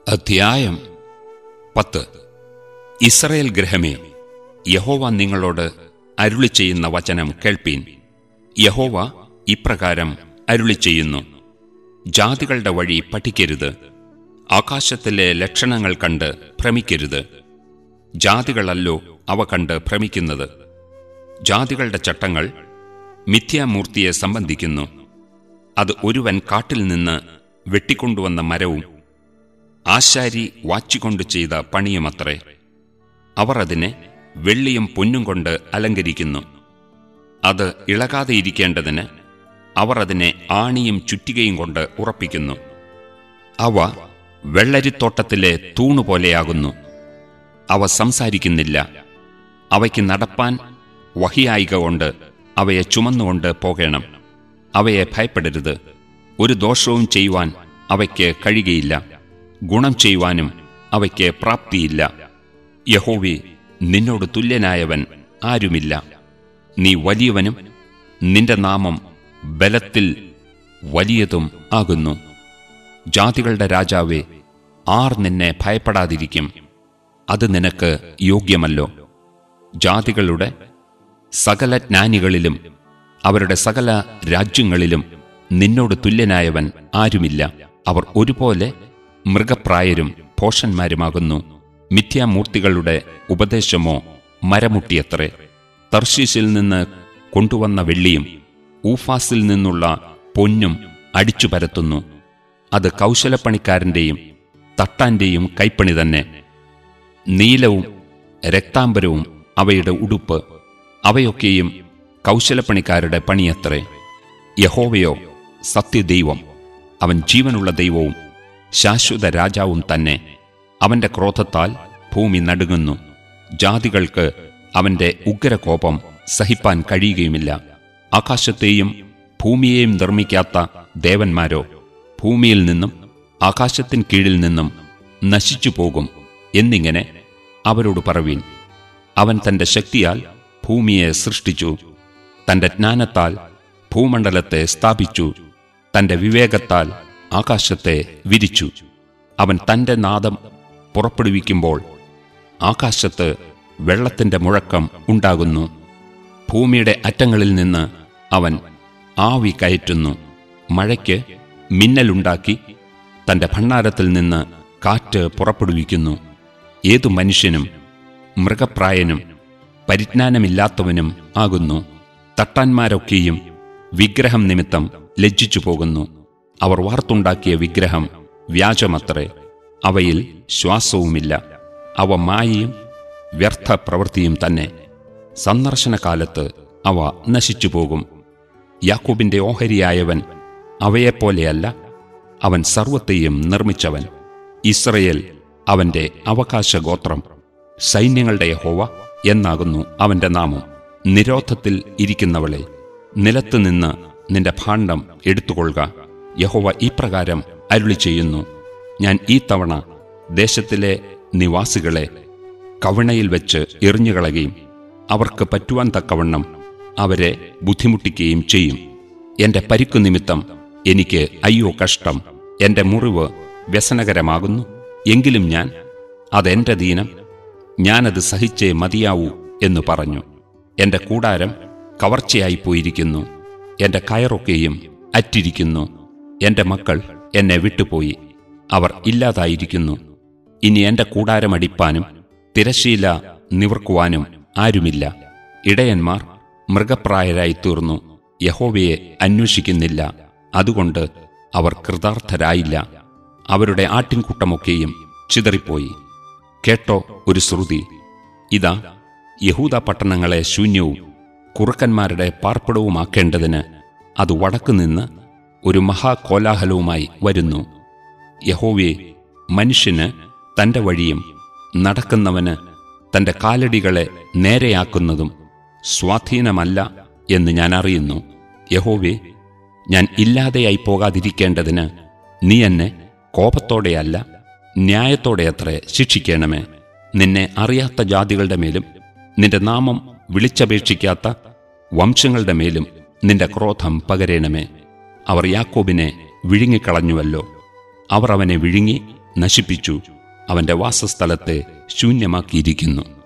അധ്യായം 10. ഇസ്രായേൽ ഗൃഹമേ, യഹോവ നിങ്ങളോട് അരുളിച്ചെയ്യുന്ന വചനം കേൾപ്പീൻ. യഹോവ ഇപ്രകാരം അരുളിച്ചെയ്യുന്നു: ജാതികളുടെ വഴി പഠിക്കരുത്, ആകാശത്തിലെ ലക്ഷണങ്ങൾ കണ്ട് ഭ്രമിക്കരുത്. ജാതികളല്ലോ അവ കണ്ട് ഭ്രമിക്കുന്നത്. ജാതികളുടെ ചട്ടങ്ങൾ മിഥ്യാമൂർത്തിയെ സംബന്ധിക്കുന്നു. അത് ഒരുവൻ കാട്ടിൽ നിന്ന് വെട്ടിക്കൊണ്ടുവന്ന മരവും ആശാരി വാച്ചിക്കൊണ്ട് ചെയ്ത പണിയുമത്രേ. അവർ അതിനെ വെള്ളിയും പൊന്നും കൊണ്ട് അലങ്കരിക്കുന്നു. അത് ഇളകാതെ ഇരിക്കേണ്ടതിന് അവർ അതിനെ ആണിയും ചുറ്റികയും കൊണ്ട് ഉറപ്പിക്കുന്നു. അവ വെള്ളരിത്തോട്ടത്തിലെ തൂണുപോലെയാകുന്നു. അവ സംസാരിക്കുന്നില്ല. അവയ്ക്ക് നടപ്പാൻ വഹിയായിക കൊണ്ട് അവയെ ചുമന്നുകൊണ്ട് പോകണം. അവയെ ഭയപ്പെടരുത്. ഒരു ദോഷവും ചെയ്യുവാൻ അവയ്ക്ക് കഴിയുകയില്ല. ഗുണം ചെയ്യുവാനും അവയ്ക്ക് പ്രാപ്തിയില്ല. യഹോവേ, നിന്നോട് തുല്യനായവൻ ആരുമില്ല. നീ വലിയവനും നിന്റെ നാമം ബലത്തിൽ വലിയതും ആകുന്നു. ജാതികളുടെ രാജാവേ, ആർ നിന്നെ ഭയപ്പെടാതിരിക്കും? അത് നിനക്ക് യോഗ്യമല്ലോ. ജാതികളുടെ സകല ജ്ഞാനികളിലും അവരുടെ സകല രാജ്യങ്ങളിലും നിന്നോട് തുല്യനായവൻ ആരുമില്ല. അവർ ഒരുപോലെ മൃഗപ്രായരും ഭോഷന്മാരുമാകുന്നു. മിഥ്യാമൂർത്തികളുടെ ഉപദേശമോ മരമുട്ടിയത്രേ. തർശീശിൽ നിന്ന് കൊണ്ടുവന്ന വെള്ളിയും ഊഫാസിൽ നിന്നുള്ള പൊന്നും അടിച്ചു പരത്തുന്നു. അത് കൗശലപ്പണിക്കാരൻ്റെയും തട്ടാന്റെയും കൈപ്പണി തന്നെ. നീലവും രക്താംബരവും അവയുടെ ഉടുപ്പ്. അവയൊക്കെയും കൗശലപ്പണിക്കാരുടെ പണിയത്രേ. യഹോവയോ സത്യദൈവം, അവൻ ജീവനുള്ള ദൈവവും ശാശ്വത രാജാവും തന്നെ. അവന്റെ ക്രോധത്താൽ ഭൂമി നടുങ്ങുന്നു. ജാതികൾക്ക് അവന്റെ ഉഗ്രകോപം സഹിപ്പാൻ കഴിയുകയുമില്ല. ആകാശത്തെയും ഭൂമിയെയും നിർമ്മിക്കാത്ത ദേവന്മാരോ ഭൂമിയിൽ നിന്നും ആകാശത്തിൻ കീഴിൽ നിന്നും നശിച്ചു പോകും എന്നിങ്ങനെ അവരോട് പറവീൻ. അവൻ തന്റെ ശക്തിയാൽ ഭൂമിയെ സൃഷ്ടിച്ചു. തന്റെ ജ്ഞാനത്താൽ ഭൂമണ്ഡലത്തെ സ്ഥാപിച്ചു. തന്റെ വിവേകത്താൽ ആകാശത്തെ വിരിച്ചു. അവൻ തന്റെ നാദം പുറപ്പെടുവിക്കുമ്പോൾ ആകാശത്ത് വെള്ളത്തിന്റെ മുഴക്കം ഉണ്ടാകുന്നു. ഭൂമിയുടെ അറ്റങ്ങളിൽ നിന്ന് അവൻ ആവി കയറ്റുന്നു. മഴയ്ക്ക് മിന്നലുണ്ടാക്കി തന്റെ ഭണ്ഡാരത്തിൽ നിന്ന് കാറ്റ് പുറപ്പെടുവിക്കുന്നു. ഏതു മനുഷ്യനും മൃഗപ്രായനും പരിജ്ഞാനമില്ലാത്തവനും ആകുന്നു. തട്ടാന്മാരൊക്കെയും വിഗ്രഹം നിമിത്തം ലജ്ജിച്ചു പോകുന്നു. അവർ വാർത്തുണ്ടാക്കിയ വിഗ്രഹം വ്യാജമത്രേ. അവയിൽ ശ്വാസവുമില്ല. അവ മായയും വ്യർത്ഥ പ്രവൃത്തിയും തന്നെ. സന്ദർശനകാലത്ത് അവ നശിച്ചുപോകും. യാക്കോബിന്റെ ഓഹരിയായവൻ അവയെപ്പോലെയല്ല. അവൻ സർവ്വത്തെയും നിർമ്മിച്ചവൻ. ഇസ്രയേൽ അവന്റെ അവകാശഗോത്രം. സൈന്യങ്ങളുടെ യഹോവ എന്നാകുന്നു അവന്റെ നാമം. നിരോധത്തിൽ ഇരിക്കുന്നവളെ, നിലത്തുനിന്ന് നിന്റെ ഭാണ്ഡം എടുത്തുകൊള്ളുക. യഹോവ ഇപ്രകാരം അരുളിച്ചെയ്യുന്നു: ഞാൻ ഈ തവണ ദേശത്തിലെ നിവാസികളെ കവിണയിൽ വെച്ച് എറിഞ്ഞുകളയുകയും അവർക്ക് പറ്റുവാൻ തക്കവണ്ണം അവരെ ബുദ്ധിമുട്ടിക്കുകയും ചെയ്യും. എന്റെ പരിക്കു നിമിത്തം എനിക്ക് അയ്യോ കഷ്ടം. എന്റെ മുറിവ് വ്യസനകരമാകുന്നു. എങ്കിലും ഞാൻ അതെന്റെ ദീനം, ഞാനത് സഹിച്ചേ മതിയാവൂ എന്നു പറഞ്ഞു. എന്റെ കൂടാരം കവർച്ചയായിപ്പോയിരിക്കുന്നു. എന്റെ കയറൊക്കെയും അറ്റിരിക്കുന്നു. എന്റെ മക്കൾ എന്നെ വിട്ടുപോയി. അവർ ഇല്ലാതായിരിക്കുന്നു. ഇനി എന്റെ കൂടാരമടിപ്പാനും തിരശ്ശീല നിവർക്കുവാനും ആരുമില്ല. ഇടയന്മാർ മൃഗപ്രായരായി തീർന്നു. യഹോവയെ അന്വേഷിക്കുന്നില്ല. അതുകൊണ്ട് അവർ കൃതാർത്ഥരായില്ല. അവരുടെ ആട്ടിൻകൂട്ടമൊക്കെയും ചിതറിപ്പോയി. കേട്ടോ ഒരു ശ്രുതി. ഇതാ, യഹൂദ പട്ടണങ്ങളെ ശൂന്യവും കുറുക്കന്മാരുടെ പാർപ്പിടവുമാക്കേണ്ടതിന് അത് വടക്കുനിന്ന് ഒരു മഹാകോലാഹലവുമായി വരുന്നു. യഹോവേ, മനുഷ്യന് തന്റെ വഴിയും നടക്കുന്നവന് തന്റെ കാലടികളെ നേരെയാക്കുന്നതും സ്വാധീനമല്ല എന്ന് ഞാൻ അറിയുന്നു. യഹോവേ, ഞാൻ ഇല്ലാതെയായി പോകാതിരിക്കേണ്ടതിന് നീ എന്നെ കോപത്തോടെയല്ല ന്യായത്തോടെയത്രേ ശിക്ഷിക്കണമേ. നിന്നെ അറിയാത്ത ജാതികളുടെ മേലും നിന്റെ നാമം വിളിച്ചപേക്ഷിക്കാത്ത വംശങ്ങളുടെ മേലും നിന്റെ ക്രോധം പകരണമേ. അവർ യാക്കോബിനെ വിഴുങ്ങിക്കളഞ്ഞുവല്ലോ. അവർ അവനെ വിഴുങ്ങി നശിപ്പിച്ചു, അവന്റെ വാസസ്ഥലത്തെ ശൂന്യമാക്കിയിരിക്കുന്നു.